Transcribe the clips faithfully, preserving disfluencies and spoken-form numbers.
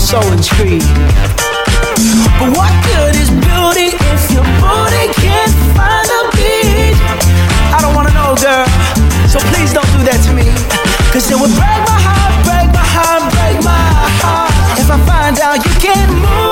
so intrigued. But what good is beauty if your booty can't find a beat? I don't wanna know, girl, so please don't do that to me. Cause it would break my heart, break my heart, break my heart if I find out you can't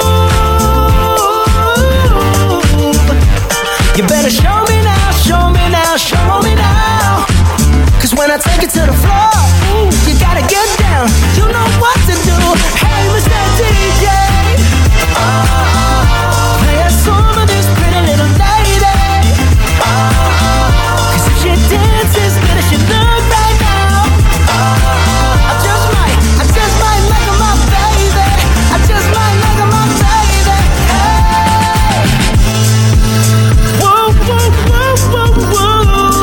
move. You better show me now, show me now, show me now. Cause when I take it to the floor, ooh, you gotta get down. You know what to do. Hey, Mister D J, oh, play a song of this pretty little lady. Oh, cause if she dances good as she look right now, oh, I just might, I just might make her my baby. I just might make her my baby. Hey, whoa, whoa, whoa, whoa, whoa.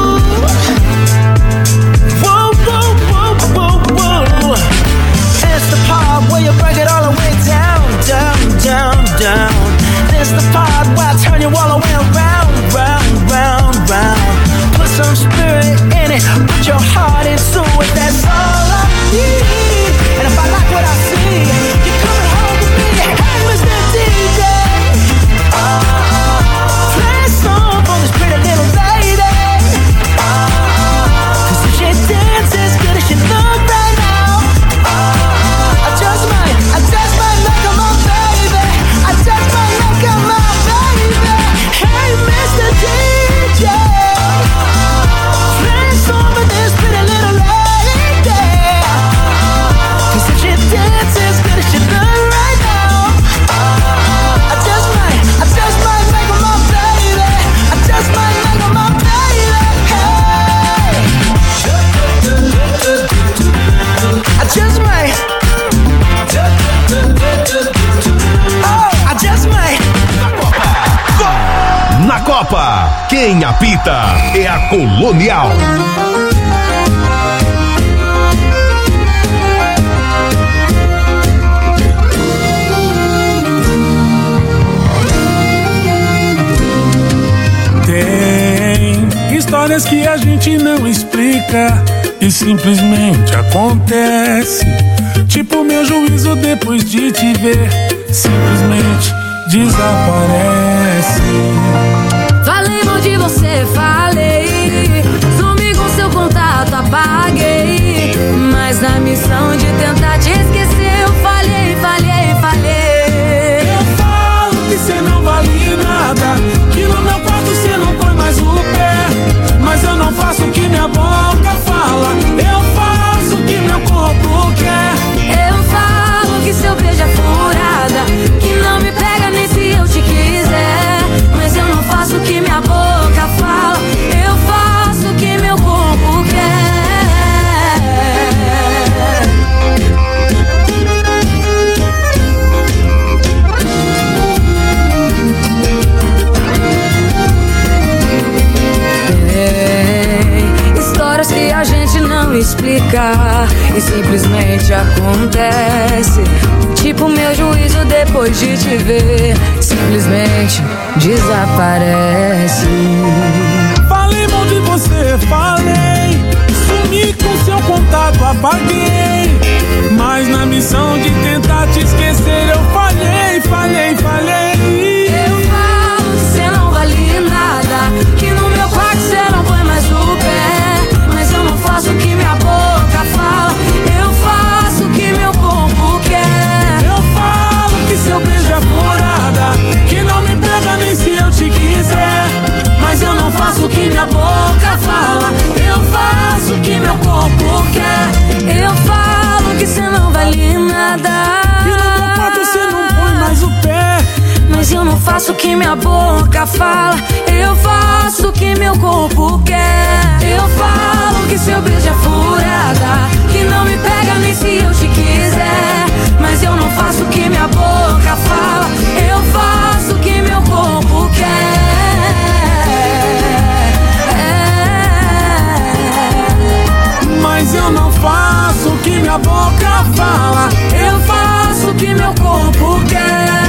It's the part where you break it all the way down, down, down, down. It's the part where I turn you all the way around, round, round, round. Put some spirit in it, put your heart into it, that's all I need. And if I like what I see, you're coming home with me. Hey, Mister D J, oh, play a song for this pretty little lady. Oh, cause if she dances good as she look right now, I just might, I just might make her my baby. I just might make her my baby. Hey, Mister D J, play a song for this pretty little lady. Cause if she dances good as she look right now, I just might, I just might make her my baby. I just might make her my baby. Hey, I just might. Oh, I just might. Na Copa, quem apita é a Colonial. Tem histórias que a gente não explica e simplesmente acontece. Tipo meu juízo depois de te ver, simplesmente desaparece. Falei mal de você, falei. Sumi com seu contato, apaguei. Mas na missão de tentar te esquecer, eu falhei, falhei, falhei. Eu falo que cê não vale nada, que no meu quarto cê não põe mais o pé. Mas eu não faço o que minha boca fala, eu faço o que meu corpo quer. Eu falo que seu beijo é furada, que não me pega nem se eu te quiser. Mas eu não faço o que minha boca fala, eu faço o que meu corpo quer. Tem histórias que a gente não explica e simplesmente acontece. Tipo meu juízo depois de te ver, simplesmente desaparece. Falei mal de você, falei. Sumi com seu contato, apaguei. Mas na missão de tentar te esquecer, eu falhei, falhei, falhei. Eu falo que cê não vale nada, que no meu quarto cê não põe mais o pé. Mas eu não faço o que minha boca fala, eu faço o que meu corpo quer. Eu falo que seu beijo é furada, que não me pega nem se eu te quiser. Mas eu não faço o que minha boca fala, eu faço o que meu corpo quer. Eu falo que cê não vale nada, e no meu quarto cê não põe mais o pé. mas eu não faço o que minha boca fala, eu faço o que meu corpo quer. Eu falo que seu beijo é furada, que não me pega nem se eu te quiser. Mas eu não faço o que minha boca fala, eu faço o que meu corpo quer. Mas eu não faço o que minha boca fala, Eu faço o que meu corpo quer.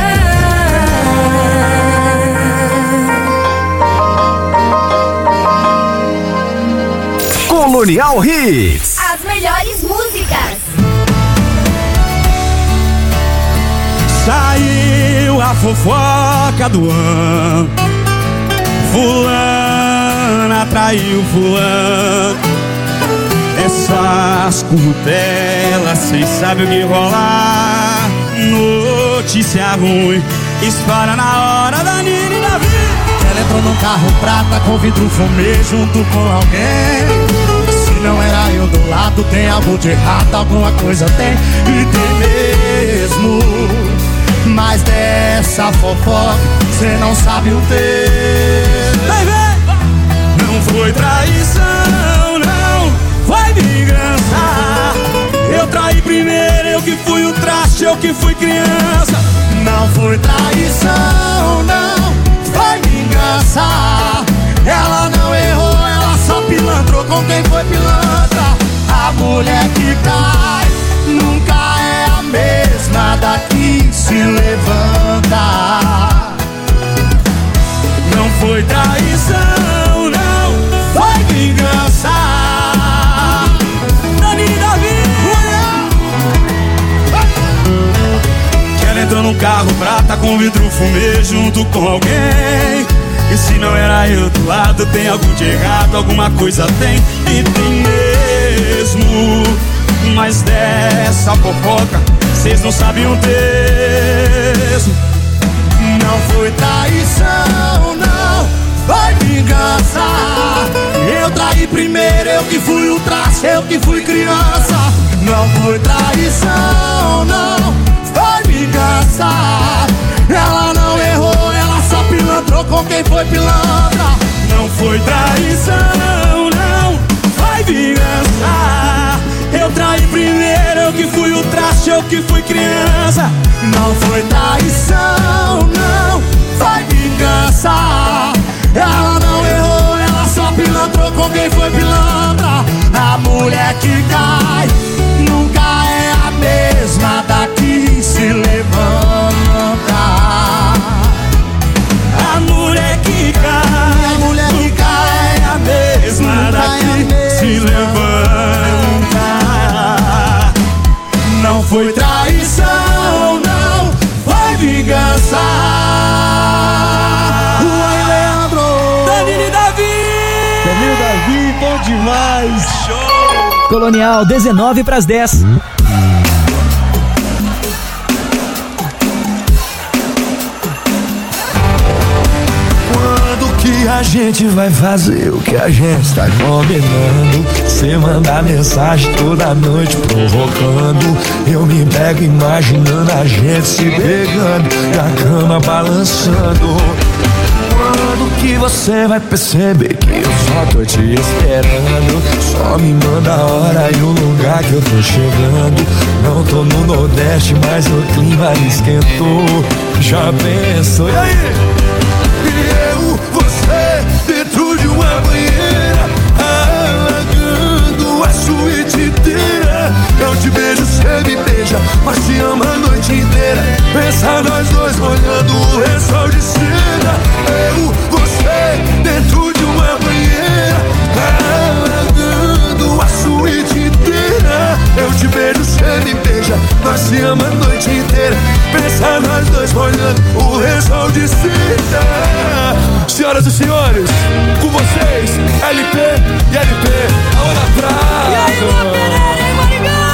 Colonial Hits. As melhores músicas. Saiu a fofoca do ano, fulana traiu fulano. Essas curtelas, cês sabem o que rolar. Notícia ruim espalha na hora da Nina e Davi. Ela entrou num carro prata com vidro fumê junto com alguém. Se não era eu do lado, tem algo de errado, alguma coisa tem. E tem mesmo. Mas dessa fofoca cê não sabe o texto. Vai ver! Não foi traição, não foi vingança. Eu traí primeiro, eu que fui o traste, eu que fui criança. Não foi traição, não foi vingança. Ela não errou, ela só pilantrou com quem foi pilantra. A mulher que cai nunca é a mesma daqui se levanta. Não foi traição, não foi vingança. Dani e Davi. Que ela entrou num carro prata com vidro fumê junto com alguém. E se não era eu do lado, tem algo de errado, alguma coisa tem. E tem mesmo. Mas dessa fofoca cês não sabem o texto. Não foi traição, não foi vingança. Eu traí primeiro, eu que fui o traste, eu que fui criança. Não foi traição, não foi vingança. Ela não errou, ela só pilantrou com quem foi pilantra. Não foi traição, não foi vingança. Eu traí primeiro, eu que fui o traste, eu que fui criança. Não foi traição, não foi vingança. Ela não errou, ela só pilantrou com quem foi pilantra. A mulher que cai nunca é a mesma daqui se levanta. A mulher que cai, a mulher que cai é a mesma daqui se levanta. Não foi traição, não foi vingança. Oi, Leandro. Danilo e Davi. Danilo e Davi, bom demais. Show. Colonial, dezenove para as dez. Que a gente vai fazer o que a gente tá combinando. Cê manda mensagem toda noite provocando. Eu me pego imaginando a gente se pegando e a cama balançando. Quando que você vai perceber que eu só tô te esperando? Só me manda a hora e o lugar que eu tô chegando. Não tô no Nordeste, mas o clima esquentou. Já pensou? E aí? Eu, você, dentro de uma banheira, alagando a suíte inteira. Eu te beijo, cê me beija, mas te ama a noite inteira. Pensa nós dois molhando o lençol de seda. Eu, você, dentro de uma banheira, alagando a suíte inteira. Eu te beijo, cê me beija, nós te ama a noite inteira. Pensa nós dois molhando o lençol de seda. Senhoras e senhores, com vocês, L P e L P, a Ana Prata. E aí, Luan Pereira, hein,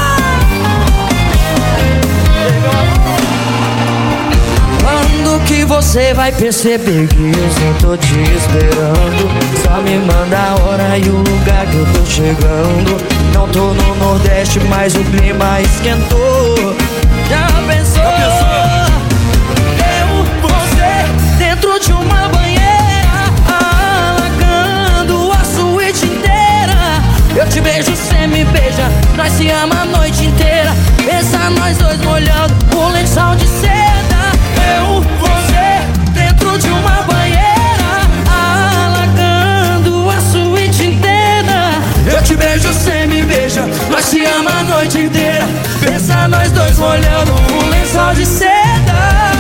Quando que você vai perceber que eu só tô te esperando? Só me manda a hora e o lugar que eu tô chegando. Não tô no Nordeste, mas o clima esquentou. Já pensou? Já pensou? Eu, você, dentro de uma banheira, alagando a suíte inteira. Eu te beijo, cê me beija, nós se ama a noite inteira. Pensa nós dois molhando o lençol de seda. Eu, você, dentro de uma banheira, alagando a suíte inteira. Eu te beijo, cê me beija, nós se ama a noite inteira. Pensa nós dois molhando o lençol de seda.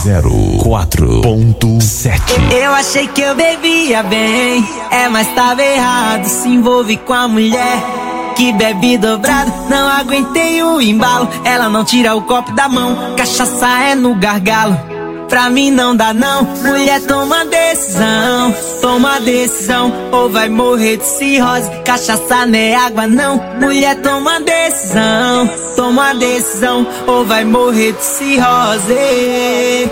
zero quatro ponto sete. Eu achei que eu bebia bem, é, mas tava errado. Se envolve com a mulher que bebe dobrado. Não aguentei o embalo, ela não tira o copo da mão. Cachaça é no gargalo, pra mim não dá não. Mulher, toma decisão, toma decisão, ou vai morrer de cirrose. Cachaça não é água não. Mulher, toma decisão, toma decisão, ou vai morrer de cirrose.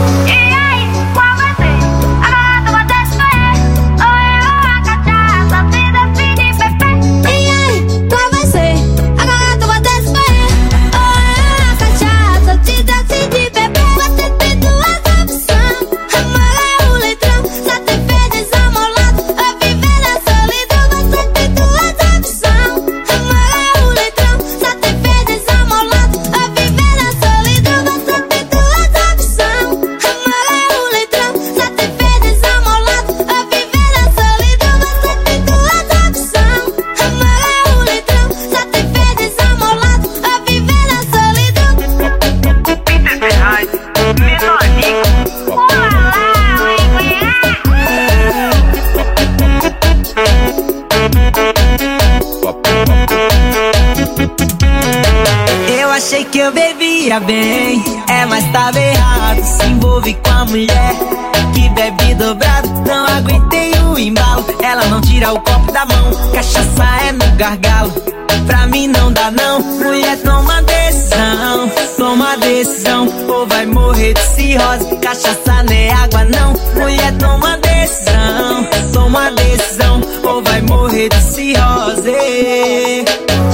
Achei que eu bebia bem, é, mas tava errado. Se envolve com a mulher que bebe dobrado. Não aguentei o embalo, ela não tira o copo da mão. Cachaça é no gargalo, pra mim não dá não. Mulher, toma decisão, toma decisão, ou vai morrer de cirrose. Cachaça não é água não. Mulher, toma decisão, toma decisão, ou vai morrer de cirrose.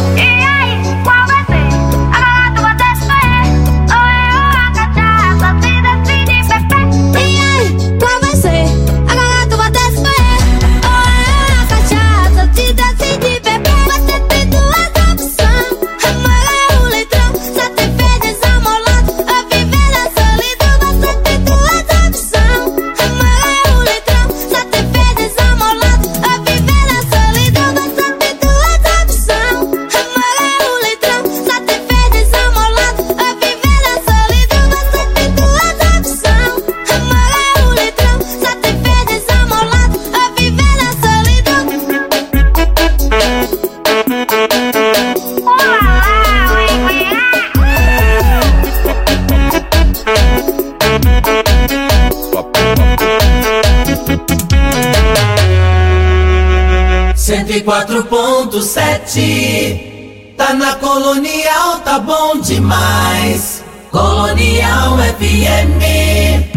cento e quatro ponto sete, tá na Colonial, tá bom demais. Colonial F M.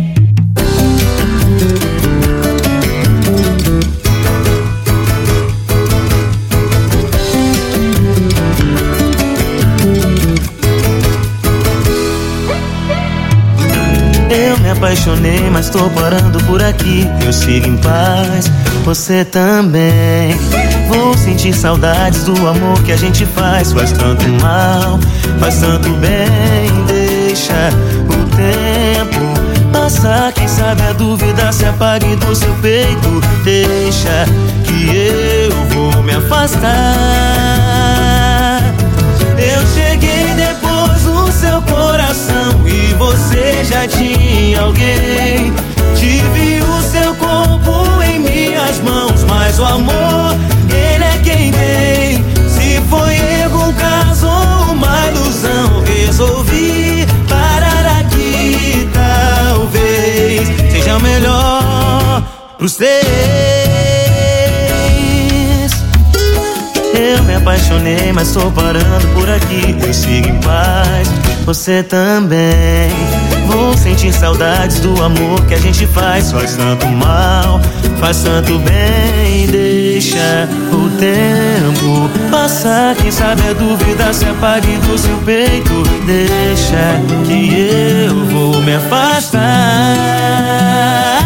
Eu me apaixonei, mas tô parando por aqui. Eu sigo em paz, você também. Vou sentir saudades do amor que a gente faz. Faz tanto mal, faz tanto bem. Deixa o tempo passar, quem sabe a dúvida se apague do seu peito. Deixa que eu vou me afastar. Eu cheguei depois no seu coração e você já tinha alguém. Tive o seu corpo em minhas mãos, mas o amor, ele é quem tem. Se foi erro, um caso ou uma ilusão, resolvi parar aqui. Talvez seja melhor pros três. Eu me apaixonei, mas tô parando por aqui. Eu sigo em paz, você também. Vou sentir saudades do amor que a gente faz. Faz tanto mal, faz tanto bem. Deixa o tempo passar, quem sabe a dúvida se apague do seu peito. Deixa que eu vou me afastar.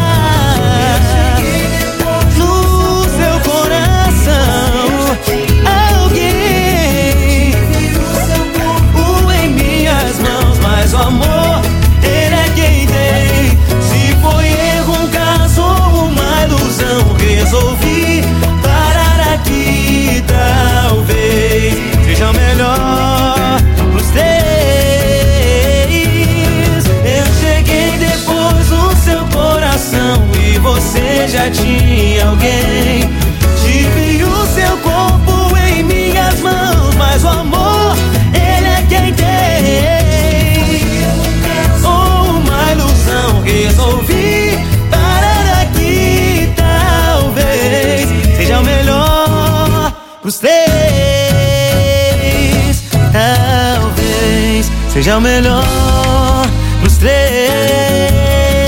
Mas o amor, ele é quem tem. Se foi erro, um caso ou uma ilusão, resolvi parar aqui. Talvez seja melhor pros três. Eu cheguei depois já tinha alguém. Tive o seu corpo em minhas mãos, mas o amor, ele é quem tem. Ou uma ilusão, resolvi parar aqui. Talvez seja o melhor pros três. Talvez seja o melhor pros três.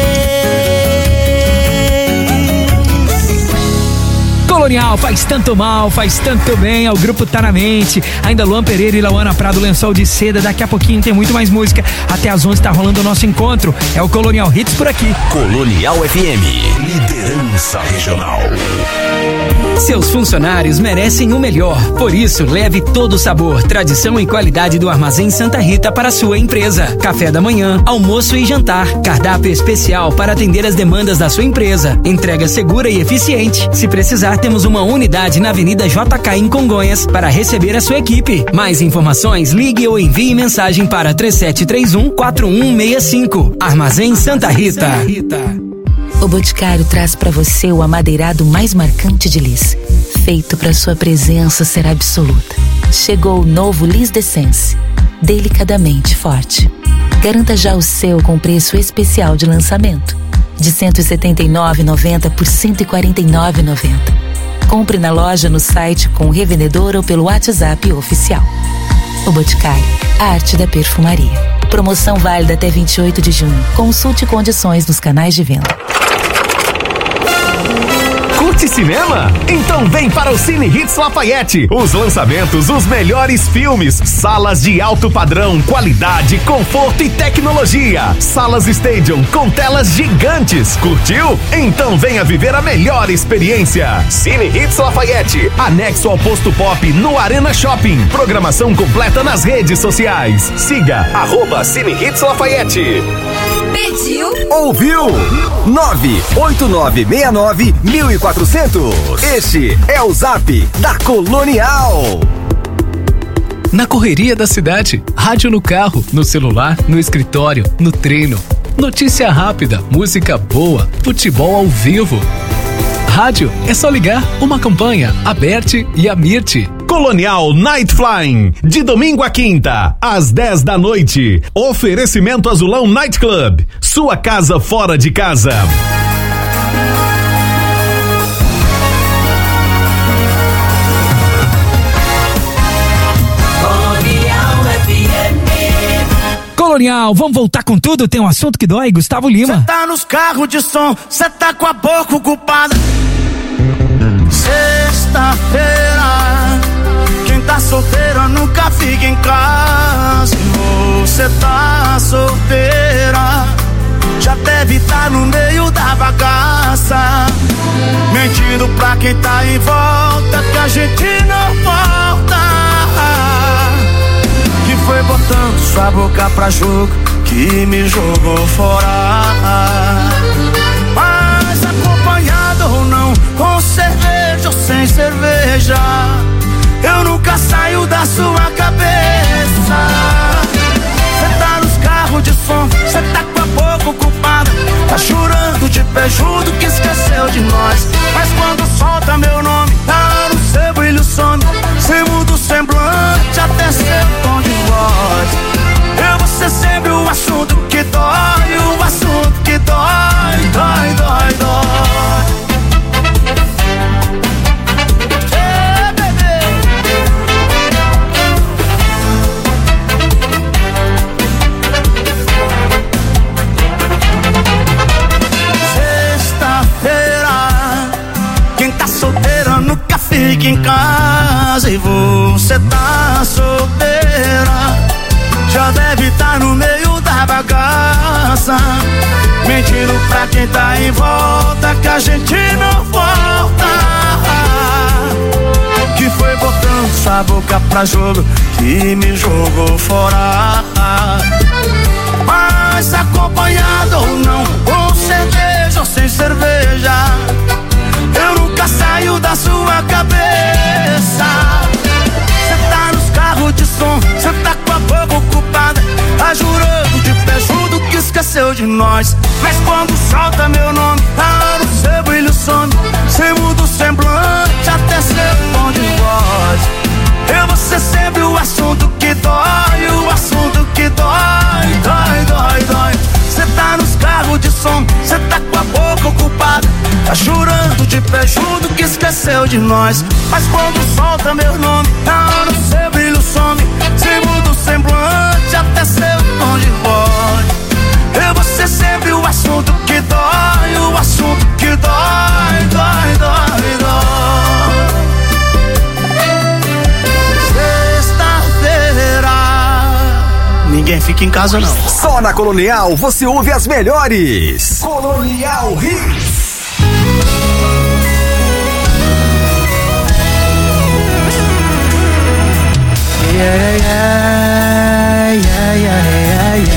Colonial, faz tanto mal, faz tanto bem, o grupo tá na mente. Ainda Luan Pereira e Lauana Prado, Lençol de Seda. Daqui a pouquinho tem muito mais música. Até às onze tá rolando o nosso encontro. É o Colonial Hits por aqui. Colonial F M, liderança regional. Seus funcionários merecem o melhor. Por isso, leve todo o sabor, tradição e qualidade do Armazém Santa Rita para a sua empresa. Café da manhã, almoço e jantar. Cardápio especial para atender as demandas da sua empresa. Entrega segura e eficiente. Se precisar, temos uma unidade na Avenida J K em Congonhas para receber a sua equipe. Mais informações, ligue ou envie mensagem para três sete três um, quatro um seis cinco. Armazém Santa Rita. O Boticário traz para você o amadeirado mais marcante de Lis, feito para sua presença ser absoluta. Chegou o novo Lis D'Essence, delicadamente forte. Garanta já o seu com preço especial de lançamento, de cento e setenta e nove reais e noventa centavos por cento e quarenta e nove reais e noventa centavos. Compre na loja, no site, com o revendedor ou pelo WhatsApp oficial. O Boticário, a arte da perfumaria. Promoção válida até vinte e oito de junho. Consulte condições nos canais de venda. Curte cinema? Então vem para o Cine Hits Lafayette. Os lançamentos, os melhores filmes, salas de alto padrão, qualidade, conforto e tecnologia. Salas Stadium com telas gigantes. Curtiu? Então venha viver a melhor experiência. Cine Hits Lafayette, anexo ao Posto Pop no Arena Shopping. Programação completa nas redes sociais. Siga arroba Cine Hits Lafayette. Pediu? Ouviu? nove oito nove seis nove mil e quatrocentos. Este é o Zap da Colonial. Na correria da cidade, rádio no carro, no celular, no escritório, no treino. Notícia rápida, música boa, futebol ao vivo. Rádio é só ligar uma campanha, a Bert e a Mirte. Colonial Night Flying, de domingo a quinta, às dez da noite. Oferecimento Azulão Night Club, sua casa fora de casa. Colonial, vamos voltar com tudo, tem um assunto que dói, Gustavo Lima. Cê tá nos carros de som, cê tá com a boca ocupada. Sexta-feira, quem tá solteira nunca fica em casa. Você tá solteira, já deve estar no meio da bagaça, mentindo pra quem tá em volta que a gente não volta. Que foi botando sua boca pra jogo que me jogou fora. Mas acompanhado ou não, com cerveja ou sem cerveja, eu nunca saio da sua cabeça. Cê tá nos carros de som, cê tá com a boca ocupada, tá chorando de pé junto que esqueceu de nós. Mas quando solta meu nome, tá no seu brilho some, cê muda o semblante até seu tom de voz. Eu vou ser sempre o assunto que dói, o assunto que dói, dói, dói, dói. Ei, bebê. Sexta-feira, quem tá solteira nunca fica em casa. E você tá solteira, já deve estar no meio da bagaça, mentindo pra quem tá em volta que a gente não volta. Que foi botando sua boca pra jogo que me jogou fora. Mas acompanhado ou não, com cerveja ou sem cerveja, eu nunca saio da sua cabeça. Cê tá nos carros de som, cê tá com a boca ocupada, tá jurando de pé junto que esqueceu de nós. Mas quando solta meu nome, tá no seu brilho some, você muda o semblante, até seu tom de voz. Eu vou ser sempre o assunto que dói, o assunto que dói, dói, dói, dói. Cê tá nos carros de som, cê tá com a boca ocupada, tá chorando de pé junto que esqueceu de nós. Mas quando solta meu nome, na hora o seu brilho some, cê muda o semblante, até seu tom de voz. Eu vou ser sempre o assunto que dói, o assunto que dói, dói, dói, dói. Sexta-feira, ninguém fica em casa não. Só na Colonial você ouve as melhores. Colonial Hits. Yeah, yeah, yeah, yeah, yeah,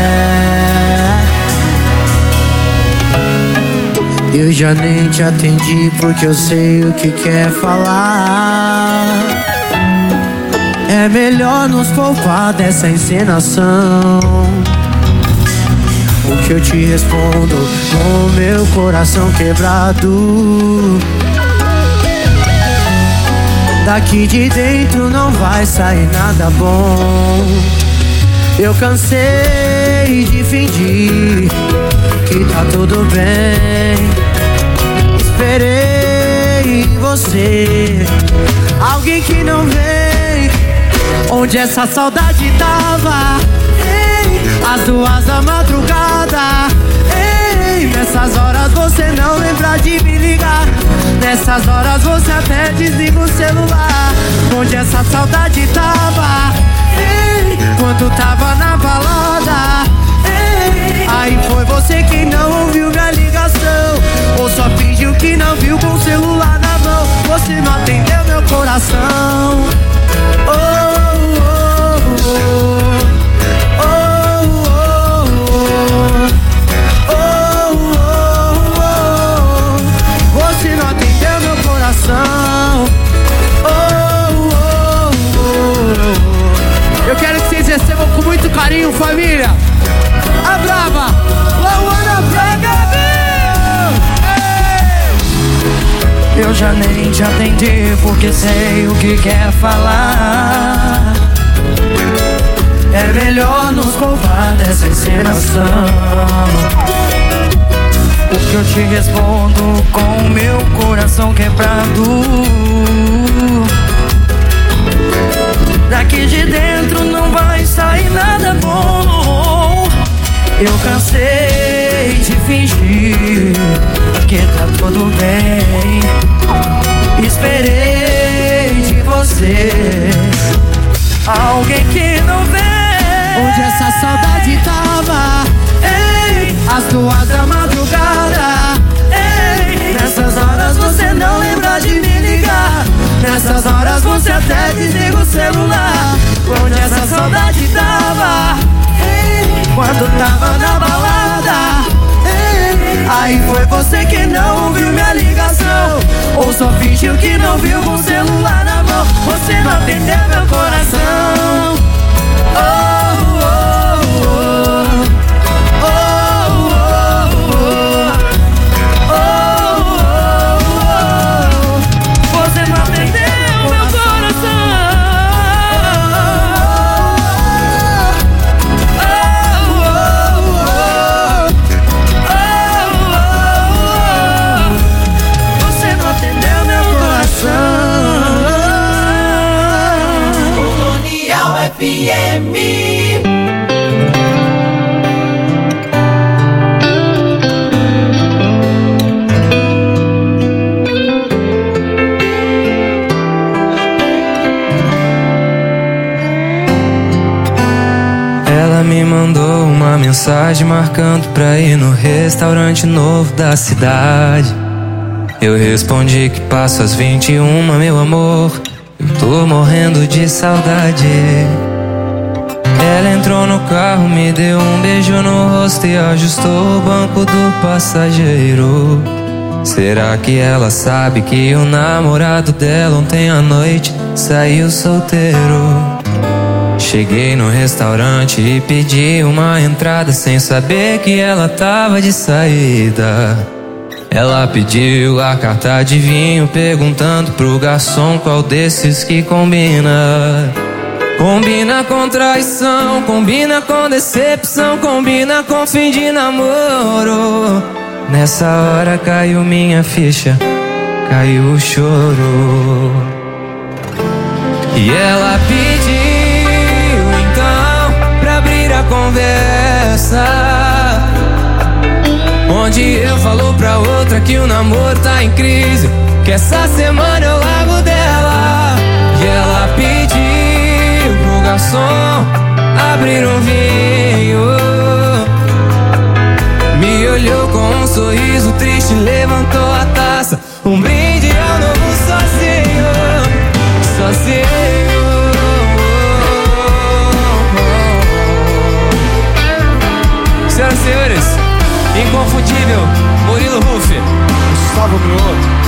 yeah. Eu já nem te atendi porque eu sei o que quer falar. É melhor nos poupar dessa encenação. O que eu te respondo com meu coração quebrado. Daqui de dentro não vai sair nada bom. Eu cansei de fingir que tá tudo bem. Esperei em você alguém que não vem. Onde essa saudade tava? Ei, às duas da madrugada. Ei, nessas horas você não lembra de me ligar. Nessas horas você até desliga o celular. Onde essa saudade tava? Ei, quando tava na balada. Ei, aí foi você que não ouviu minha ligação, ou só fingiu que não viu com o celular na mão. Você não atendeu meu coração. Oh, oh, oh, oh, oh, oh, oh. Você não atendeu meu coração. Oh, oh, oh. Eu quero que vocês recebam com muito carinho, família. A brava, Luana Braga. Eu já nem te atendi porque sei o que quer falar. É melhor nos poupar dessa encenação. O que eu te respondo com meu coração quebrado. Daqui de dentro não vai sair nada bom. Eu cansei de fingir que tá tudo bem. Esperei de você alguém que não vem. Onde essa saudade tava? Ei, às duas da madrugada. Ei, nessas horas você não lembra de me ligar. Nessas horas você até desliga o celular. Onde essa saudade tava? Ei, quando tava na balada. Ei, aí foi você que não ouviu minha ligação, ou só fingiu que não viu com o celular na mão. Você não atendeu meu coração. Oh, oh, oh, oh, oh, oh, oh, oh. Você não atendeu meu coração. Oh, oh, oh, oh, oh. Você não atendeu meu coração. Colonial F M. Ela me mandou uma mensagem marcando pra ir no restaurante novo da cidade. Eu respondi que passo às vinte e uma, meu amor. Eu tô morrendo de saudade. Ela entrou no carro, me deu um beijo no rosto e ajustou o banco do passageiro. Será que ela sabe que o namorado dela ontem à noite saiu solteiro? Cheguei no restaurante e pedi uma entrada sem saber que ela tava de saída. Ela pediu a carta de vinho, perguntando pro garçom qual desses que combina. Combina com traição, combina com decepção, combina com fim de namoro. Nessa hora caiu minha ficha, caiu o choro. E ela pediu então pra abrir a conversa, onde eu falo pra outra que o namoro tá em crise, que essa semana eu largo dela. E ela pediu pro garçom abrir um vinho, me olhou com um sorriso triste, levantou a taça, um brinde ao novo sozinho, sozinho. Senhoras e senhores, inconfundível Murilo Huff, Gustavo Mioto.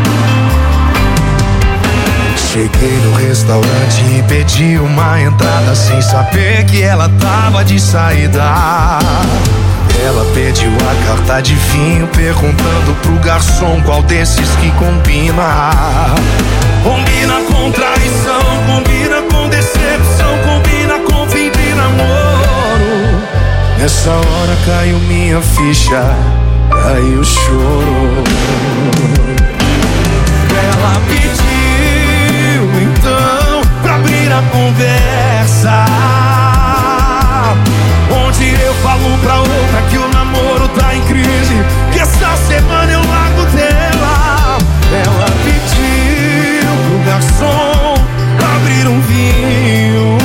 Cheguei no restaurante e pedi uma entrada sem saber que ela tava de saída. Ela pediu a carta de vinho, perguntando pro garçom qual desses que combina. Combina com traição, combina com decepção, combina com fim de namoro. Nessa hora caiu minha ficha, caiu o choro. Ela pediu então pra abrir a conversa, onde eu falo pra outra que o namoro tá em crise, que essa semana eu largo dela. Ela pediu pro garçom abrir um vinho,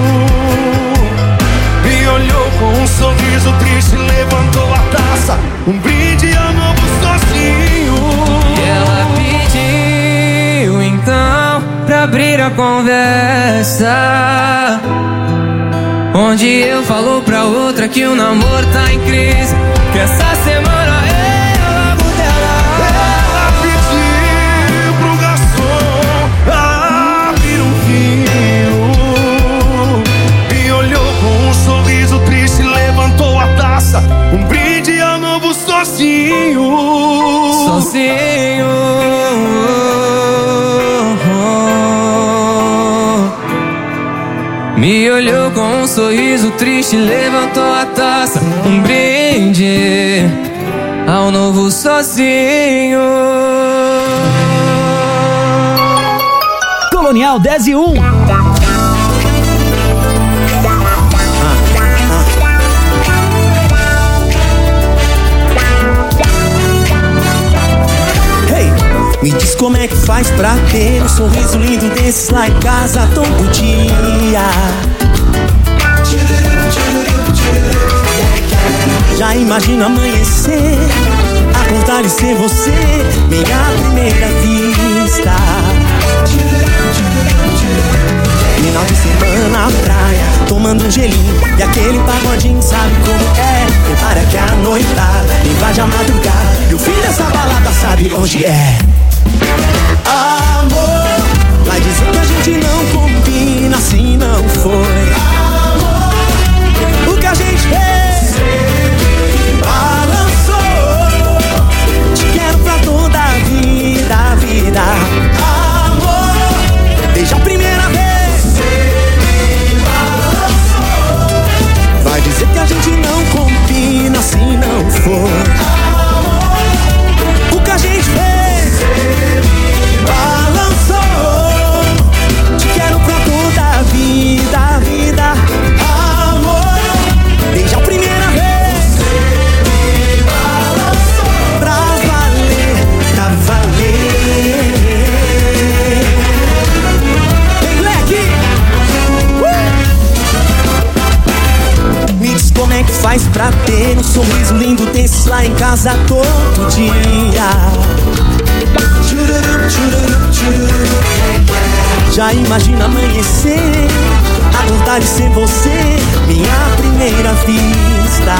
me olhou com um sorriso triste, levantou a taça, um brinde ao novo sozinho. E ela pediu então pra abrir a conversa, onde eu falo pra outra que o namoro tá em crise, que essa semana eu largo dela. Ela pediu pro garçom abrir um vinho, me olhou com um sorriso triste, levantou a taça, um brinde ao novo sozinho. Sozinho. Me olhou com um sorriso triste, levantou a taça, um brinde ao novo sozinho. Colonial dez e um. Me diz como é que faz pra ter um sorriso lindo desses lá em casa todo dia. Já imagino amanhecer, acordar e ser você, minha primeira vista. Final de semana na praia, tomando um gelinho e aquele pagodinho, sabe como é? Prepara que a noitada invade a madrugada e o fim dessa balada sabe onde é. Amor, vai dizer que a gente não combina, assim não foi. Amor, o que a gente fez, balançou. Te quero pra toda a vida, a vida. Amor, desde a primeira vez, balançou. Vai dizer que a gente não combina, assim não foi. Amor, o que a gente fez, balançou. Te quero pra toda a vida, a vida. Amor, desde a primeira vez, balançou. Pra valer, pra valer. Vem, Black! Uh! Me diz como é que faz pra ter um sorriso lindo desses lá em casa todo dia. Já imagina amanhecer, acordar e ser você, minha primeira vista.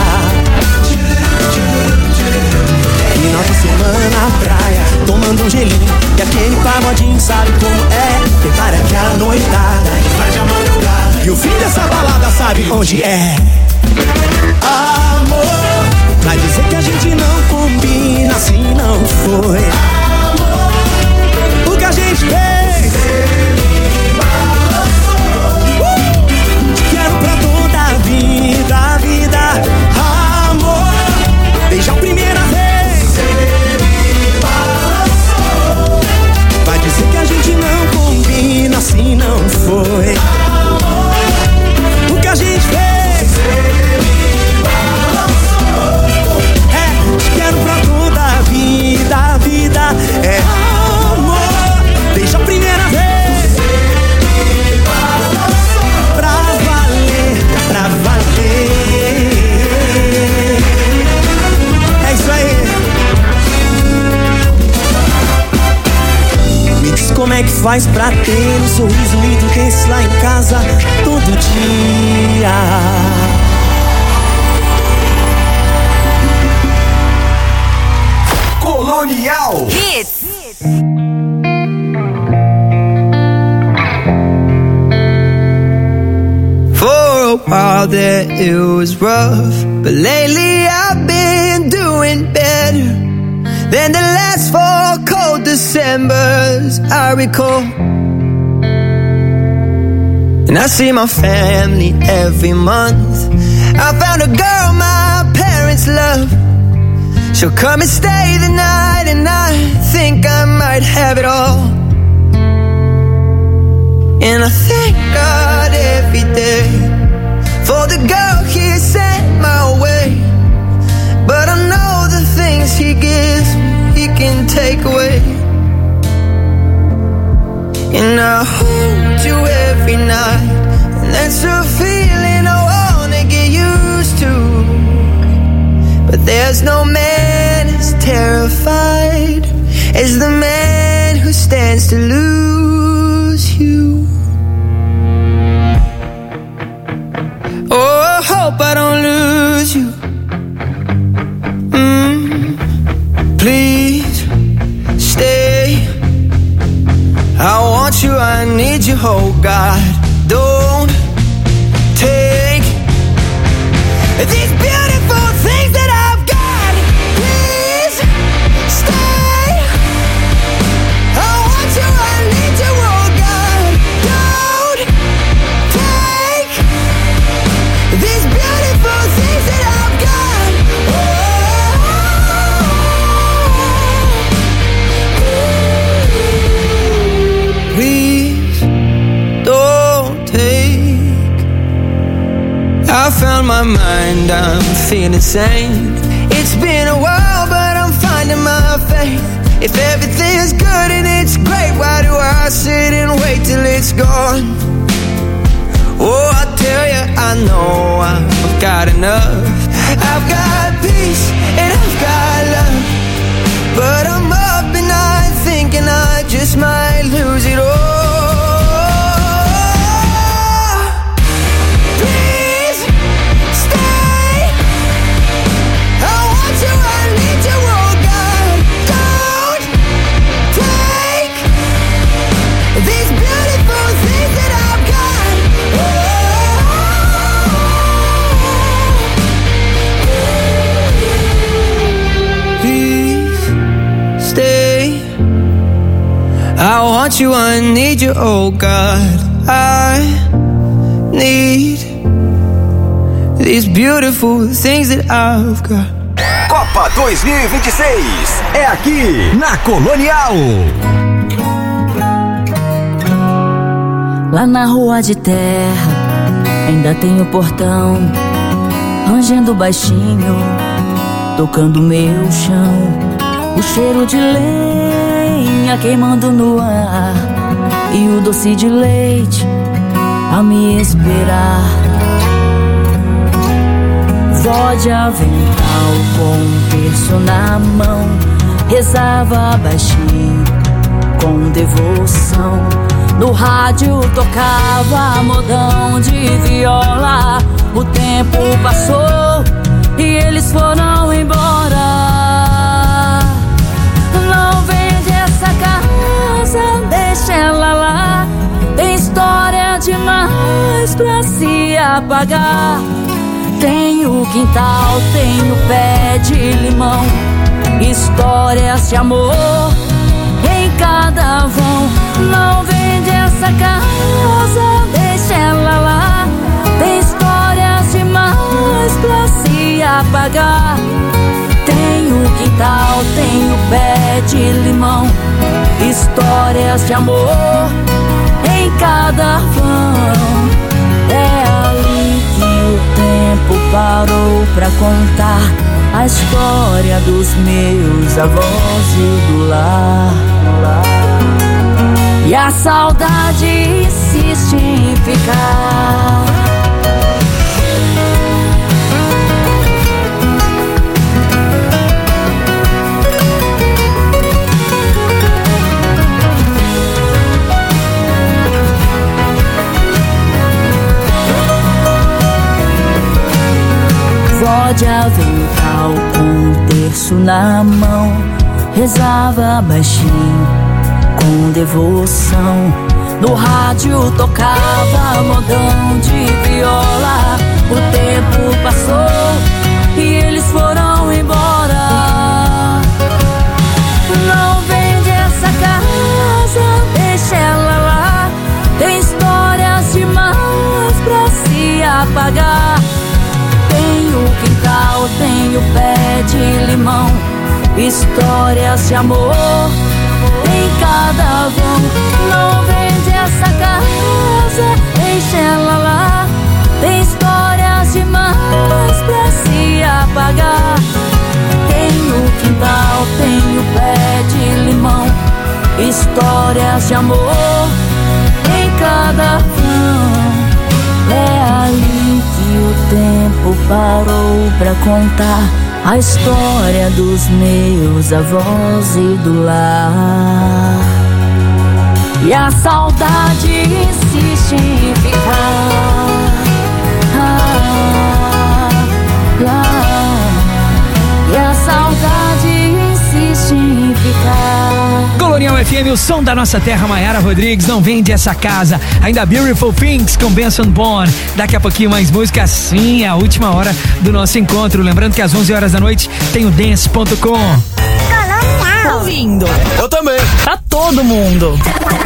Final de semana na praia, tomando um gelinho e aquele pagodinho, sabe como é? Prepara que a noitada invade a madrugada e o fim dessa balada sabe onde é. Amor, vai dizer que a gente não combina, assim não faz pra ter um sorriso lindo desse lá em casa todo dia? Colonial Hits. For a while there it was rough, but lately I've been doing better than the last four cold Decembers I recall. And I see my family every month. I found a girl my parents love. She'll come and stay the night, and I think I might have it all. And I thank God every day for the girl He sent my way. But I know the things He gives He can take away. And I hold you every night, and that's a feeling I wanna get used to. But there's no man as terrified as the man who stands to lose you. Oh, I hope I don't lose you. Mm, please stay. I want you, I need you, oh God. Don't take these beautiful things that I've got. Please stay. I want you, I need you, oh God. Don't take these beautiful things that I've got. Oh, please don't take. I found my mind, I'm feeling sane. It's been a while, but I'm finding my faith. If everything's good and it's great, why do I sit and wait till it's gone? Oh, I tell you, I know I've got enough. I've got peace and I've got love, but I'm up at night thinking I just might lose it all. Please stay. I want you, I need you, oh God. Don't take these beautiful things that I've got. Please stay. I want you, I need you, oh God. I need these beautiful things that I've got. Copa dois mil e vinte e seis é aqui na Colonial. Lá na rua de terra ainda tem o portão rangendo baixinho, tocando meu chão. O cheiro de lenha queimando no ar e o doce de leite a me esperar. Vó de avental com um terço na mão, rezava baixinho com devoção. No rádio tocava modão de viola. O tempo passou e eles foram embora. Não vende essa casa, deixa ela lá. Tem história demais pra se apagar. Tem o quintal, tem o pé de limão, histórias de amor em cada vão. Não vende essa casa, deixa ela lá. Tem histórias demais pra se apagar. Tem o quintal, tem o pé de limão, histórias de amor em cada vão. É ali que o tempo parou pra contar a história dos meus avós e do lar. E a saudade insiste em ficar. quintal com um terço na mão, rezava baixinho com devoção. No rádio tocava modão de viola. O tempo passou e eles foram embora. Não vende essa casa, deixa ela lá. Tem histórias demais pra se apagar. Tem o quintal, tem o pé de limão, histórias de amor em cada vão. Não vende essa casa, deixa ela lá. Tem histórias demais pra se apagar. Tem o quintal, tem o pé de limão, histórias de amor em cada vão. É ali que o tempo parou pra contar a história dos meus avós e do lar. E a saudade insiste em ficar. Ah, ah, e a saudade insiste em ficar. Colonial F M, o som da nossa terra. Maiara Rodrigues, Não Vende Essa Casa. Ainda Beautiful Things com Benson Bourne. Daqui a pouquinho mais música, sim, a última hora do nosso encontro. Lembrando que às onze horas da noite tem o dance ponto com. Colonial. Ouvindo. Eu também. Pra todo mundo.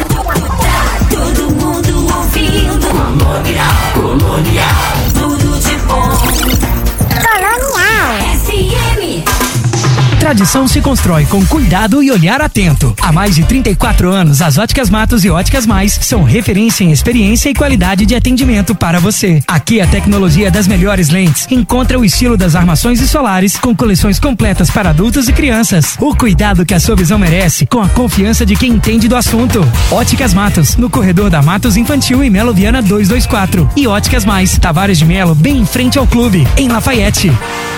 Todo mundo ouvindo. Colonial, Colonial. Tudo de bom. Colonial. S M. Tradição se constrói com cuidado e olhar atento. Há mais de trinta e quatro anos, as Óticas Matos e Óticas Mais são referência em experiência e qualidade de atendimento para você. Aqui a tecnologia das melhores lentes encontra o estilo das armações e solares com coleções completas para adultos e crianças. O cuidado que a sua visão merece com a confiança de quem entende do assunto. Óticas Matos, no corredor da Matos Infantil e Melo Viana duzentos e vinte e quatro. E Óticas Mais, Tavares de Melo, bem em frente ao clube, em Lafayette.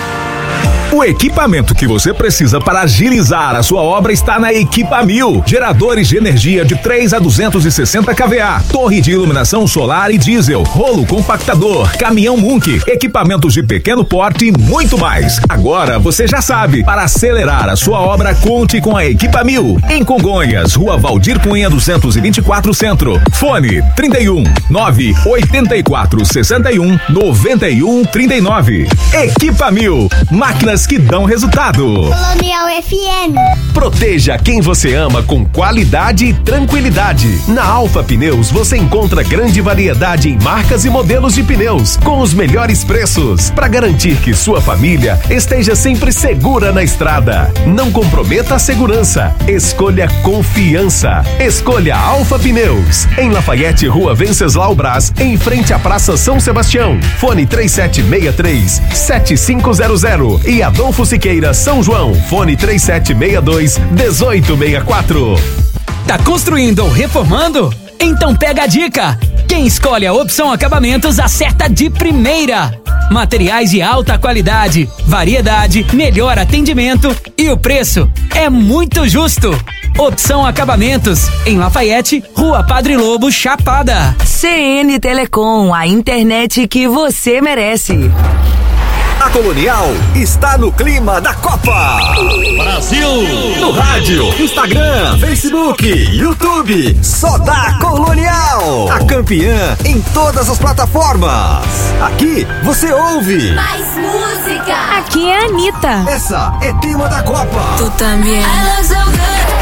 O equipamento que você precisa para agilizar a sua obra está na Equipamil. Geradores de energia de três a duzentos e sessenta kVA, torre de iluminação solar e diesel, rolo compactador, caminhão Munk, equipamentos de pequeno porte e muito mais. Agora você já sabe, para acelerar a sua obra, conte com a Equipamil. Em Congonhas, Rua Valdir Cunha duzentos e vinte e quatro Centro. Fone trinta e um, nove oitenta e quatro, sessenta e um, noventa e um, trinta e nove. Equipamil, máquinas que dão resultado. Colonial F M. Proteja quem você ama com qualidade e tranquilidade. Na Alfa Pneus você encontra grande variedade em marcas e modelos de pneus com os melhores preços para garantir que sua família esteja sempre segura na estrada. Não comprometa a segurança. Escolha confiança. Escolha Alfa Pneus. Em Lafayette, Rua Venceslau Brás, em frente à Praça São Sebastião. Fone três sete seis três, sete cinco zero zero e Adolfo Siqueira, São João. Fone três sete seis dois, um oito seis quatro. Tá construindo ou reformando? Então pega a dica! Quem escolhe a Opção Acabamentos acerta de primeira. Materiais de alta qualidade, variedade, melhor atendimento e o preço é muito justo. Opção Acabamentos, em Lafayette, Rua Padre Lobo, Chapada. C N Telecom, a internet que você merece. A Colonial está no clima da Copa. Brasil! No rádio, Instagram, Facebook, YouTube. Só dá Colonial. A campeã em todas as plataformas. Aqui você ouve Mais música. Aqui é a Anitta. Essa é tema da Copa. Tu também. I look so good.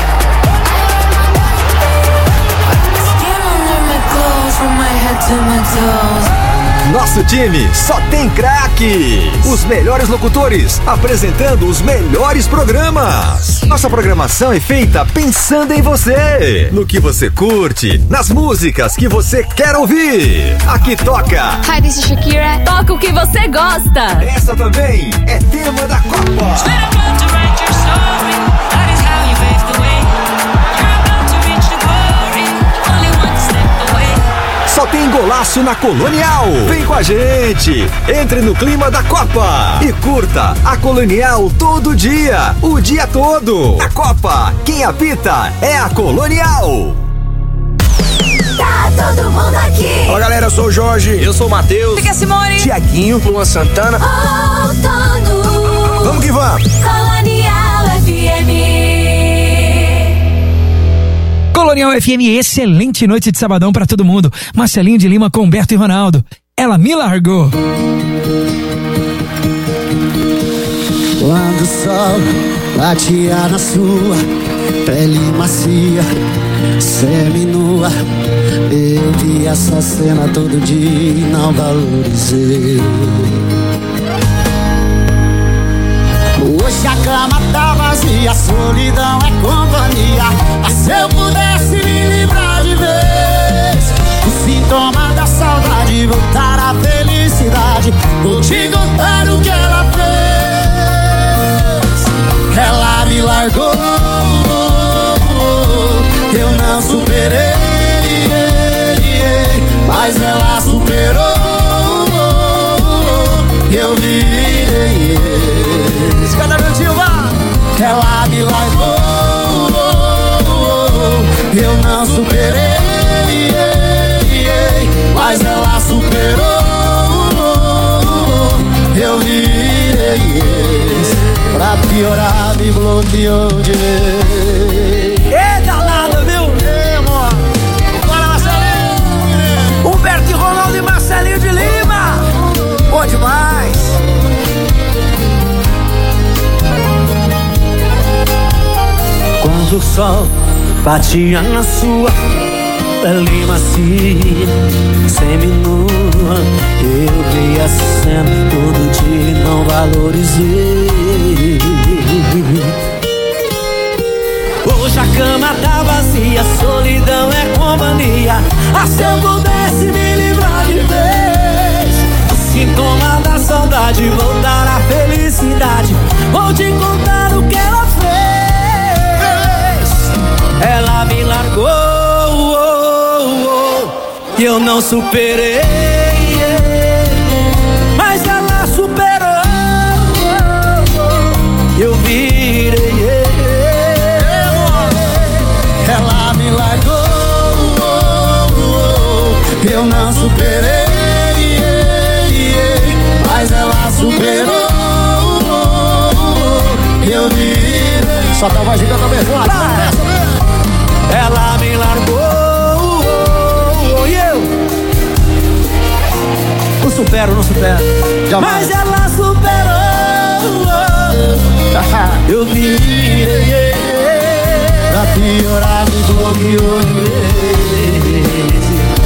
Skin under my clothes, from my head to my toes. Nosso time só tem craques. Os melhores locutores apresentando os melhores programas. Nossa programação é feita pensando em você, no que você curte, nas músicas que você quer ouvir. Aqui toca Hi, this is Shakira. Toca o que você gosta. Essa também é tema da Copa. Só tem golaço na Colonial. Vem com a gente. Entre no clima da Copa e curta a Colonial todo dia, o dia todo. A Copa, quem apita é a Colonial. Tá todo mundo aqui. Fala galera, eu sou o Jorge. Eu sou o Matheus. Fica Simone. Tiaguinho. Luan Santana. Outono. Vamos que vamos. Colonial F M. Colonial F M, excelente noite de sabadão pra todo mundo. Marcelinho de Lima com Humberto e Ronaldo. Ela me largou. Quando o sol batia na sua pele macia, seminua, eu vi essa cena todo dia e não valorizei. Hoje a cama tá vazia, a solidão é companhia. Mas se eu pudesse me livrar de vez o sintoma da saudade, voltar à felicidade, vou te contar o que ela fez. Ela me largou, eu não superei, mas ela superou, eu virei. Cada minutinho, vá! Ela me largou, eu não superei, mas ela superou, eu virei. Pra piorar, me bloqueou de vez. Ei, dalada, viu? Ei, amor. Bora, Marcelinho. Humberto e Ronaldo e Marcelinho de Lima. Bom demais. Quando o sol batia na sua pele macia, seminua, eu vi essa cena todo dia e não valorizei. Hoje a cama tá vazia, a solidão é companhia. Ah, se eu pudesse me livrar de vez o sintoma da saudade, voltar à felicidade, vou te contar o que ela fez. Ela me largou, e eu não superei, mas ela superou, eu virei. Ela me largou, eu não superei, mas ela superou, eu virei. Só tava gigante também, ela me largou, e eu não supero, não supero. Jamais. Mas ela superou, eu virei. Pra piorar, me bloqueou de vez.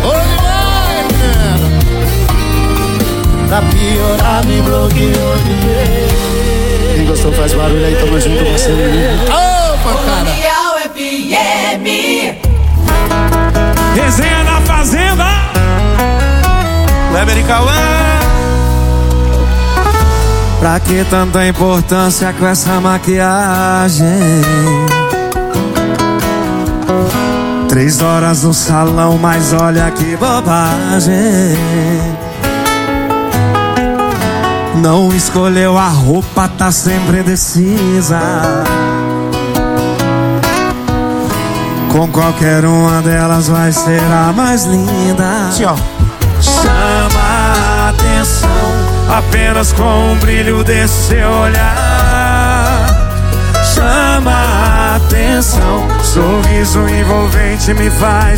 Pra piorar, me bloqueou de vez. Quem gostou faz barulho aí, tamo junto, você. Opa, cara. F M. Resenha na Fazenda. Kleber e Cauã. Pra que tanta importância com essa maquiagem? Três horas no salão, mas olha que bobagem. Não escolheu a roupa, tá sempre indecisa. Com qualquer uma delas vai ser a mais linda. Sim, ó. Chama a atenção apenas com o brilho desse seu olhar. Chama a atenção, sorriso envolvente me faz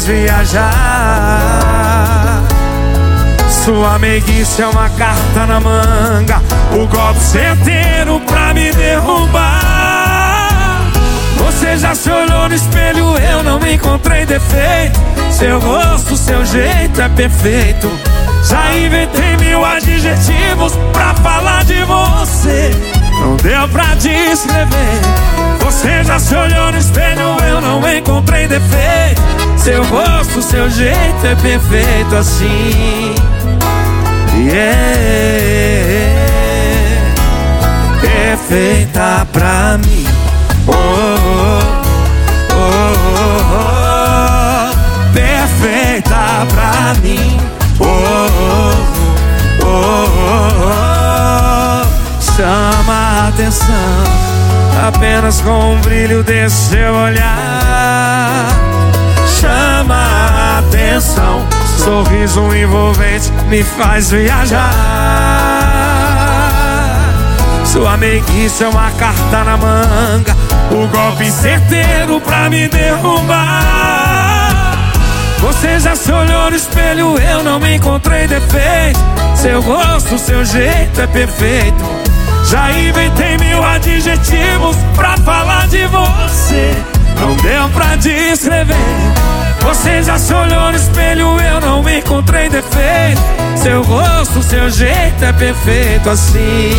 viajar. Sua meiguice é uma carta na manga, o golpe certeiro pra me derrubar. Você já se olhou no espelho, eu não encontrei defeito. Seu rosto, seu jeito é perfeito. Já inventei mil adjetivos pra falar de você, não deu pra descrever. Você já se olhou no espelho, eu não encontrei defeito. Seu rosto, seu jeito é perfeito assim. Yeah, perfeita pra mim. Oh, oh, oh, oh, oh. Perfeita pra mim. Oh, oh, oh, oh, oh. Chama a atenção apenas com o brilho desse seu olhar. Chama a atenção, sorriso envolvente me faz viajar. Sua meiguice é uma carta na manga, o golpe certeiro pra me derrubar. Você já se olhou no espelho, eu não me encontrei defeito. Seu rosto, seu jeito é perfeito. Já inventei mil adjetivos pra falar de você, não deu pra descrever. Você já se olhou no espelho, eu não me encontrei defeito. Seu rosto, seu jeito é perfeito assim.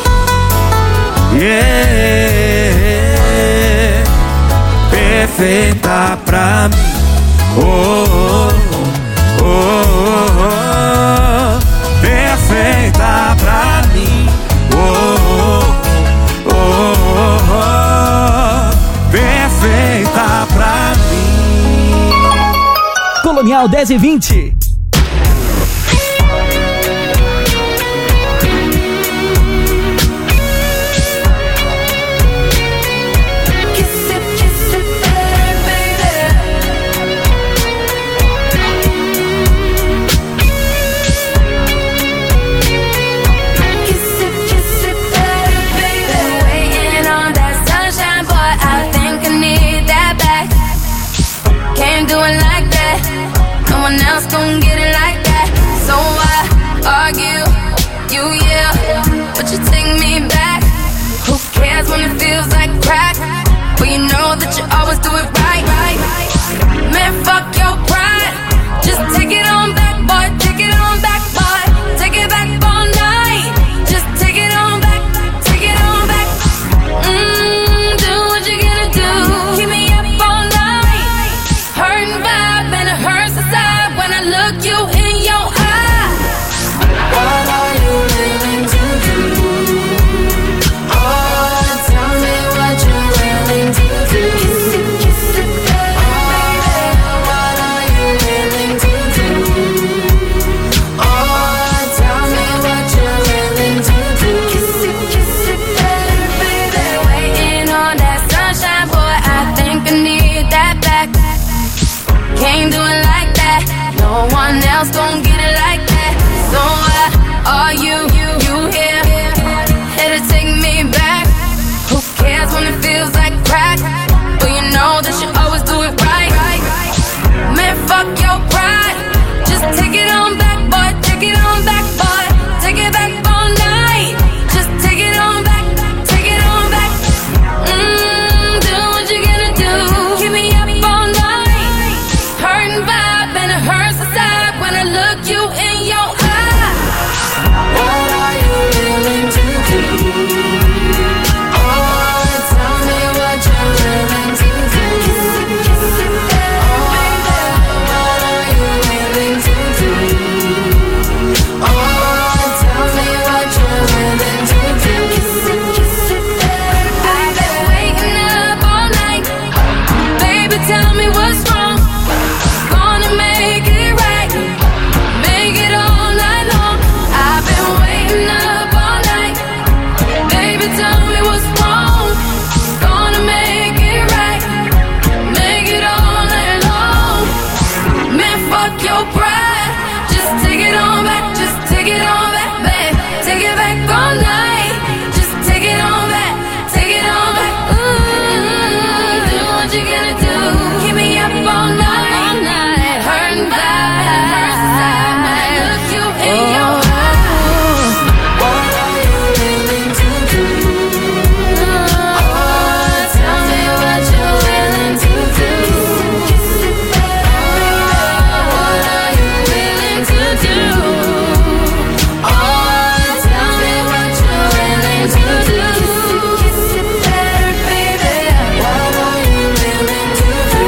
Yeah, perfeita pra mim. Oh, oh, oh, oh, oh. Perfeita pra mim. Oh, oh, oh, oh. Perfeita pra mim. Colonial dez e vinte. Do it like that, no one else gon' get it like that. So why argue, you yeah, but you take me back. Who cares when it feels like crack? But you know that you always do it right, right. Man, fuck your pride, just take it on back, boy. Take it on back, boy. Take it back all night. Just take it on back, take it on back. Mmm, do what you gonna do. Keep me up all night. Hurting vibe and it hurts inside when I look you in your eye. What are you willing to do? Oh, tell me what you're willing to do. Kiss it, kiss it, baby. What are you willing to do? Oh, tell me what you're willing to do. Kiss it, kiss it, baby. Waiting on that sunshine, boy, I think I need that back. Can't do it like that, no one else gon' get it like that. So why are you, you, you here, here to take me back? Who cares when it feels like crack? But you know that you always do it right. Man, fuck your pride, just take it on back, boy. Take it on back, boy. Take it back all night. Just take it on back, take it on back. Mmm, do what you gonna do. Keep me up all night. Hurting vibe and it hurts inside when I look you in your eye. What are you willing to do? Oh, tell me what you're willing to do. Kiss it, kiss it, baby. What are you willing to do? Oh, tell me what you're willing to do. Kiss it, kiss it, baby. I've been waking up all night. Baby, tell me what's wrong. Gonna make it right, make it all night long. I've been waiting up all night. Baby, tell me what's wrong. Gonna make it right, make it all night long. Man, fuck your pride, just take it on back, just take it on back, babe. Take it back all night, just take it on back, take it on back. Ooh, do what you gonna do. Keep me up all night, all night. Hurting vibe, look you in your eyes. What are you willing to do? Oh, tell me what you're willing to do. Kiss it, baby. What are you willing to do? Oh, tell me what you're willing to do. Kiss it, baby. What are you willing to do?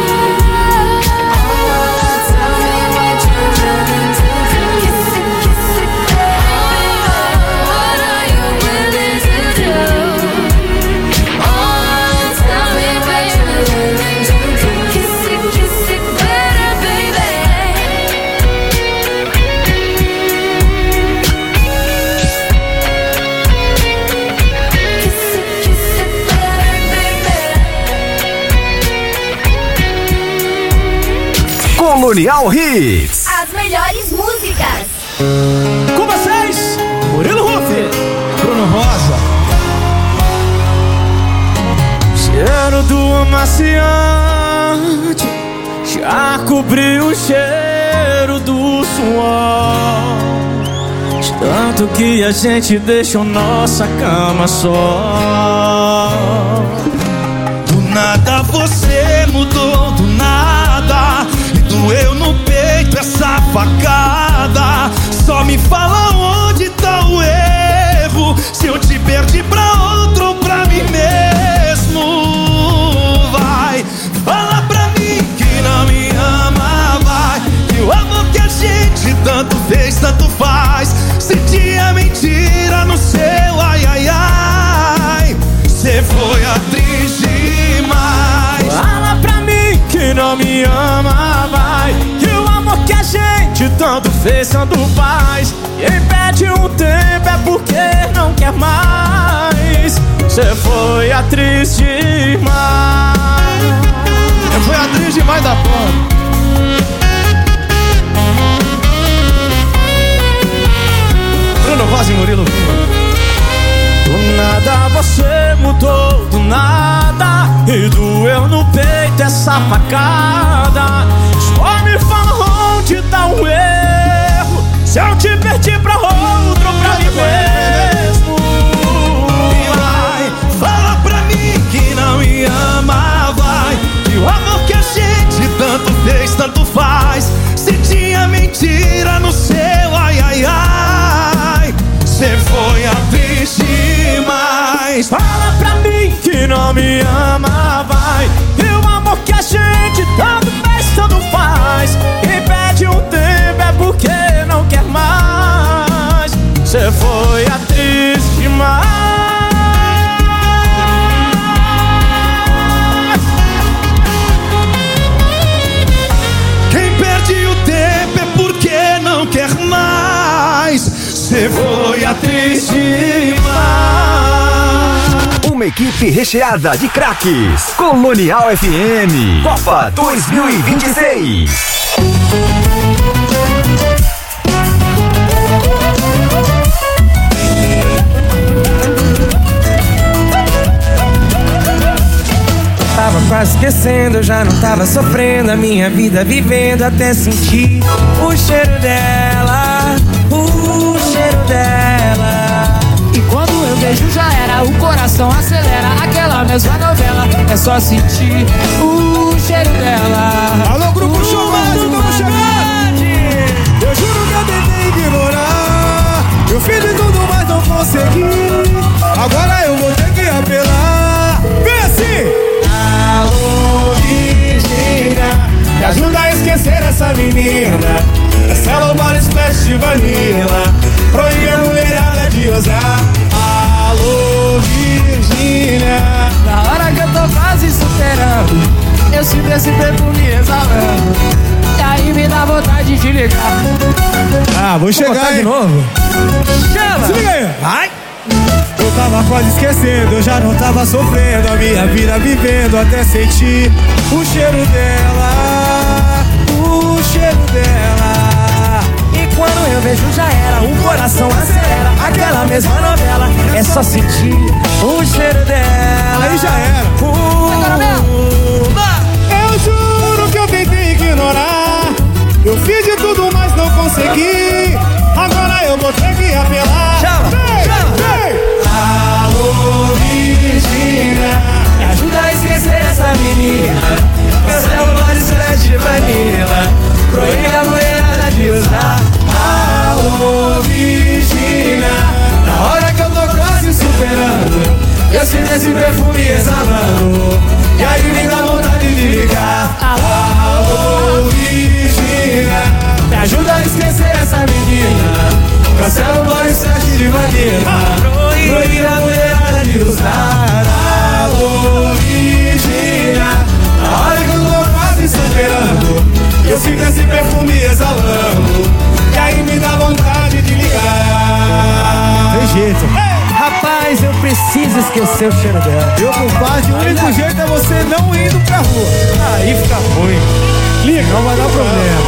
Colonial Hits. As melhores músicas. Com vocês, Murilo Ruff, Bruno Rosa, amaciante já cobriu o cheiro do suor, de tanto que a gente deixou nossa cama só. Do nada você mudou, do nada, e doeu no peito essa facada. Só me fala onde tá o erro, se eu te perdi pra outro ou pra mim mesmo. Vai, fala pra mim que não me ama, vai, que o amor que a gente tanto fez, tanto faz. Sentia mentira no seu ai, ai, ai. Cê foi atriz demais. Fala pra mim que não me ama, vai, que o amor que a gente tanto fez, tanto faz. Quem perde um tempo é porque não quer mais. Cê foi atriz demais. Eu fui atriz demais da porra. Bruno Vaz e Murilo. Do nada você mudou, do nada, e doeu no peito essa facada. Só me fala onde tá o erro, se eu te perdi pra outro ou pra mim mesmo. E vai, fala pra mim que não me ama, vai, que o amor que a gente tanto fez, tanto faz. Se tinha mentira no seu ai, ai, ai. Cê foi atriz demais. Fala pra mim que não me ama, vai, que o amor que a gente tanto fez, tanto faz. Quem pede um tempo é porque não quer mais. Cê foi atriz demais. Quem perde o tempo é porque não quer mais. Cê foi atriz demais. Uma equipe recheada de craques. Colonial F M. Copa dois mil e vinte e seis. Tava quase esquecendo, eu já não tava sofrendo a minha vida vivendo até sentir o cheiro dela, o cheiro dela. E quando eu vejo já era, o coração acelera, aquela mesma novela, é só sentir o cheiro dela. Alô, grupo show, mais um grupo chegando. Eu juro que eu tentei ignorar, eu fiz de tudo, mas não consegui. Agora eu vou ter que apelar. Vem assim! Alô, Virgínia, me ajuda a esquecer essa menina. Essa Lombar Splash de vanilla, proíbe a mulherada de usar. Alô, Virgínia, na hora que eu tô quase superando, eu sinto esse perfume exalando, e aí me dá vontade de ligar. Ah, vou chegar de novo. Chama! Se liga aí. Vai! Eu tava quase esquecendo, eu já não tava sofrendo a minha vida vivendo até sentir o cheiro dela, o cheiro dela. E quando eu vejo já era, o coração acelera, aquela mesma novela, é só sentir o cheiro dela. Aí já era. Uh, eu juro que eu tentei ignorar, eu fiz de tudo, mas não consegui. Agora eu vou ter que apelar. Chama, vem, chama. Vem. Alô, Virgínia, me ajuda a esquecer essa menina. Cancela o Lombar Splash de vanilla, proíbe a mulherada de usar. Alô, Virgínia, na hora que eu tô quase superando, eu sinto esse perfume exalando, e aí me dá vontade de ligar. alô, Virgínia, me ajuda a esquecer essa menina. Cancela o Lombar Splash de vanilla, proíbe a mulherada de usar. Alô, Virgínia, na hora que eu tô quase superando, eu sinto esse perfume exalando, e aí me dá vontade de ligar. Tem jeito. Rapaz, eu preciso esquecer o cheiro dela. Meu compadre, o único jeito é você não indo pra rua. Aí fica ruim. Liga, não vai dar problema. Colonial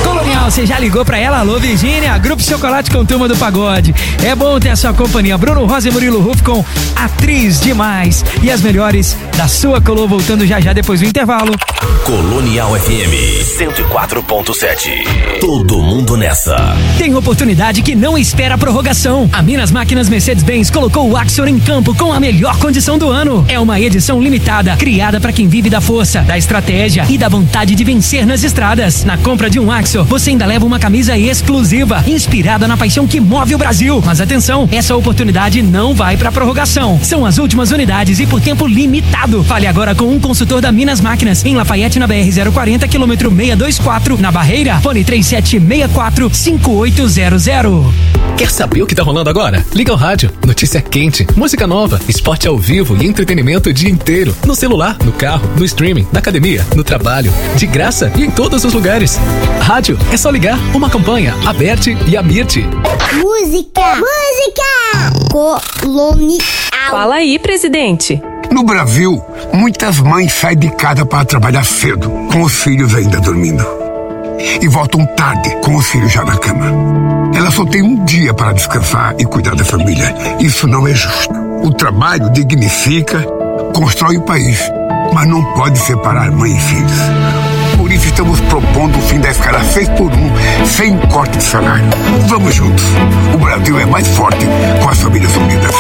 Colonial, você já ligou pra ela? Alô, Virgínia, Grupo Chocolate com Turma do Pagode. É bom ter a sua companhia. Bruno Rosa e Murilo Ruf com Atriz Demais. E as melhores da sua Colô, voltando já já depois do intervalo. Colonial F M cento e quatro ponto sete. Todo mundo nessa. Tem oportunidade que não espera a prorrogação. A Minas Máquinas Mercedes-Benz colocou o Axor em campo com a melhor condição do ano. É uma edição limitada, criada para quem vive da força, da estratégia e da vontade de vencer nas estradas. Na compra de um Axor, você ainda leva uma camisa exclusiva, inspirada na paixão que move o Brasil. Mas atenção, essa oportunidade não vai para prorrogação. São as últimas unidades e por tempo limitado. Fale agora com um consultor da Minas Máquinas, em Lafayette, na B R zero quarenta, quilômetro seiscentos e vinte e quatro, na Barreira. Fone três sete seis quatro, cinco oito zero zero. Quer saber o que tá rolando agora? Liga o rádio, notícia quente, música nova, esporte ao vivo e entretenimento o dia inteiro. No celular, no carro, no streaming, na academia, no trabalho, de graça e em todos os lugares. Rádio, é só ligar. Uma campanha, Aberte e Amirte. Música, música, Colonial. Fala aí, presidente. No Brasil, muitas mães saem de casa para trabalhar cedo, com os filhos ainda dormindo. E voltam tarde, com os filhos já na cama. Elas só têm um dia para descansar e cuidar da família. Isso não é justo. O trabalho dignifica, constrói o país, mas não pode separar mãe e filhos. Por isso estamos propondo o fim da escala seis por um, sem corte de salário. Vamos juntos. O Brasil é mais forte com as famílias unidas.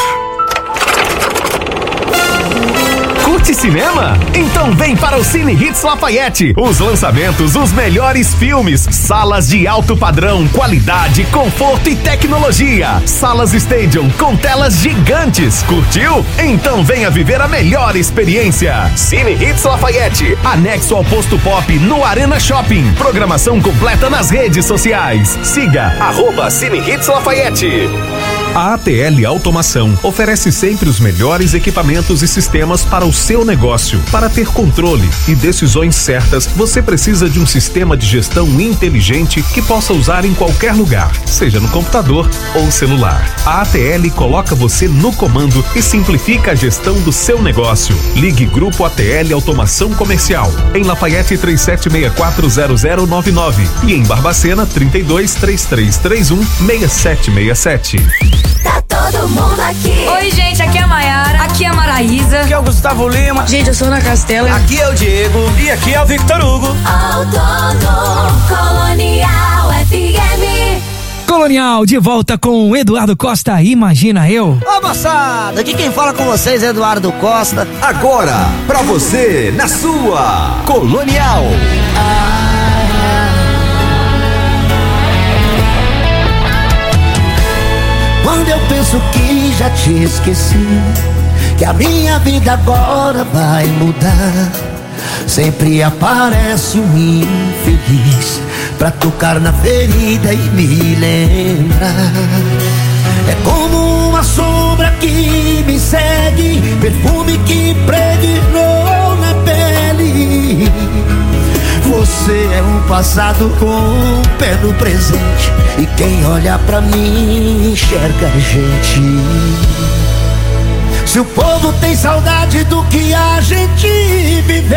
Curte cinema? Então vem para o Cine Hits Lafayette. Os lançamentos, os melhores filmes, salas de alto padrão, qualidade, conforto e tecnologia. Salas Stadium com telas gigantes. Curtiu? Então venha viver a melhor experiência. Cine Hits Lafayette, anexo ao Posto Pop no Arena Shopping. Programação completa nas redes sociais. Siga arroba Cine Hits Lafayette. A ATL Automação oferece sempre os melhores equipamentos e sistemas para o seu negócio. Para ter controle e decisões certas, você precisa de um sistema de gestão inteligente que possa usar em qualquer lugar, seja no computador ou celular. A ATL coloca você no comando e simplifica a gestão do seu negócio. Ligue Grupo A T L Automação Comercial, em Lafayette três sete seis quatro zero zero nove nove e em Barbacena trinta e dois, trinta e três trinta e um, seis sete seis sete. Tá todo mundo aqui. Oi, gente, aqui é a Maiara. Aqui é a Maraísa. Aqui é o Gustavo Lima. Gente, eu sou a Ana Castela. Aqui é o Diego. E aqui é o Victor Hugo. Outono Colonial F M. Colonial, de volta com Eduardo Costa, Imagina Eu. Ô, moçada, aqui quem fala com vocês é Eduardo Costa. Agora, pra você, na sua Colonial. Quando eu penso que já te esqueci, que a minha vida agora vai mudar, sempre aparece um infeliz pra tocar na ferida e me lembrar. É como uma sombra que me segue, perfume que impregnou na pele. Você é um passado com um pé no presente, e quem olha pra mim enxerga a gente. Se o povo tem saudade do que a gente viveu,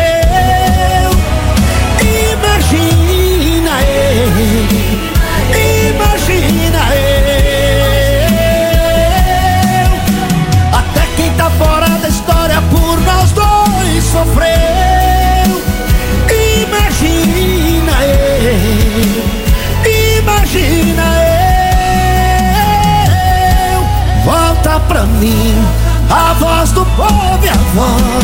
imagina eu, imagina eu. Até quem tá fora da história por nós dois sofreu. Imagina eu, imagina eu. Volta pra mim a voz do povo e a voz